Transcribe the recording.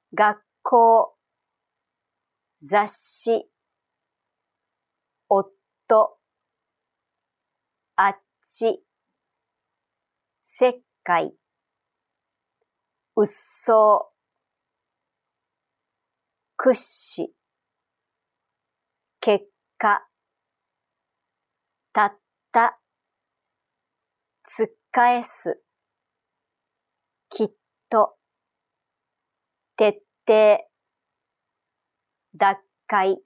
学校、雑誌、夫、あっち、石灰、うっそう、屈指、結果、たった、つっかえす、きっと、徹底、脱会。